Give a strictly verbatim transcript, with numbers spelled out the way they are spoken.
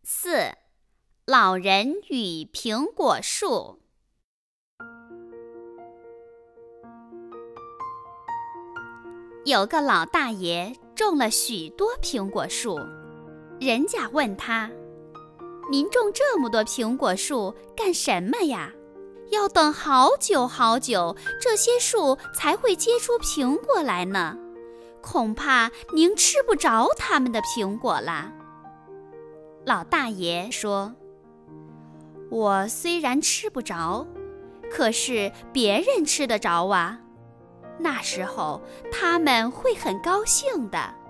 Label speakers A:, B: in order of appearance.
A: 四、老人与苹果树。有个老大爷种了许多苹果树，人家问他：“您种这么多苹果树干什么呀？要等好久好久，这些树才会结出苹果来呢，恐怕您吃不着它们的苹果啦。”老大爷说：“我虽然吃不着，可是别人吃得着啊，那时候他们会很高兴的。”